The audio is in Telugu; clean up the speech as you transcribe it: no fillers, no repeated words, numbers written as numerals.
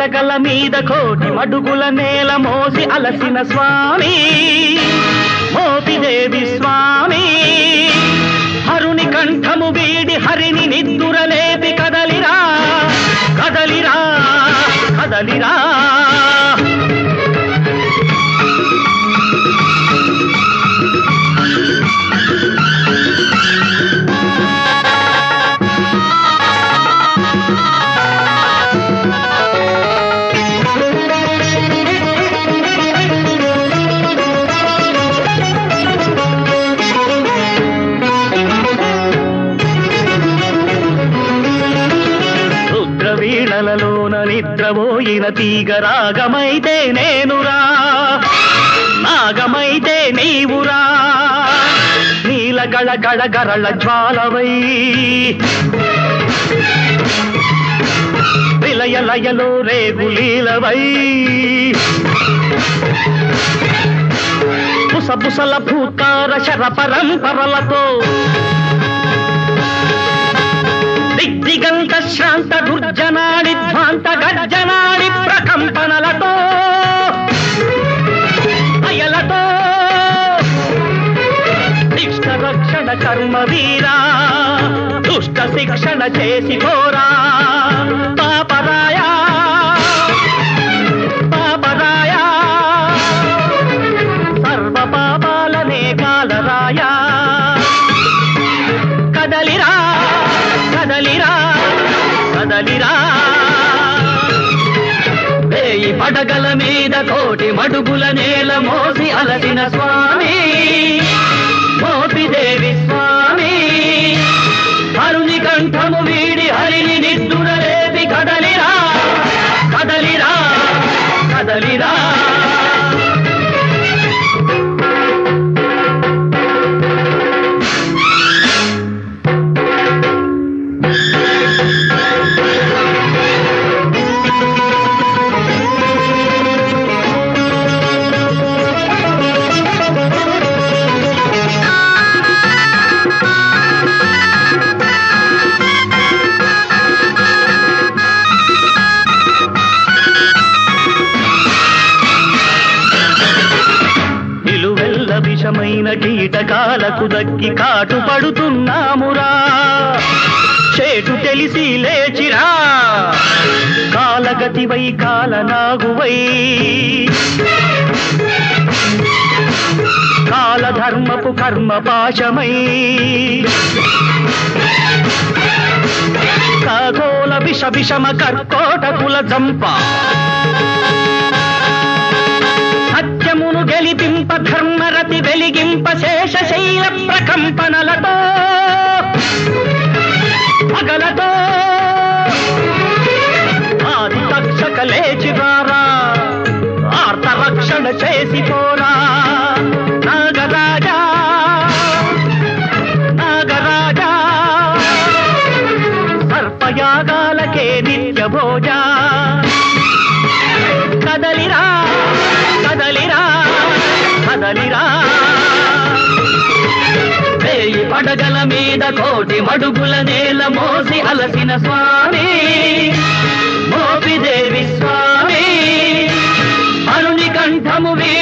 పడగల మీద కోటి మడుగుల నేల మోసి అలసిన స్వామి మోపిదేవి స్వామి హరుని కంఠము వీడి హరిని నిద్దురలేపి కదలిరా కదలిరా కదలిరా వీణలలోన నిద్రపోయిన తీగ రాగమైతే నేనురా నాగమైతే నీవురా నీల గళ గళ గరళ జ్వాలవై విలయ లయలో రేగులీలవై పుసపుసల భూతార శర పరంపరలతో దిగ్దిగంత శ్రాంత దుర్జనాడి ధ్వాంత గర్జనాడి ప్రకంపనలతో అయలతో శిక్ష రక్షణ కర్మ వీరా దుష్ట శిక్షణ చేసి పోరా పాపరాయా పాపరాయా సర్వ పాపాలనే కాలరాయా కదలిరా కదలిరా కదలిరా వేయి పడగల మీద కోటి మడుగుల నేల మోసి అలసిన స్వామి మోపిదేవి స్వామి హరుని కంఠము వీడి హరిని నిద్దురలేపి కదలిరా కదలిరా కదలిరా విషమైన కీటకాలకు దక్కి కాటు పడుతున్నామురా చేటు తెలిసి లేచిరా కాలగతివై కాలనాగువై కాలధర్మపు కర్మ పాశమై ఖగోళ విష విషమ కర్కోటకుల జంప సత్యమును గెలిపింప ధర్మరతి వెలిగింప శేషశైల ప్రకంపనలతో పగలతో ఆది తక్షక లేచిరారా ఆర్త రక్షణ చేసి పోరా నాగరాజా నాగరాజా సర్పయాగాలకే నిత్య భోజా కదలిరా కదలిరా కదలిరా వేయి పడగల మీద కోటి మడుగుల నేల మోసి అలసిన స్వామి మోపిదేవి స్వామి హరుని కంఠము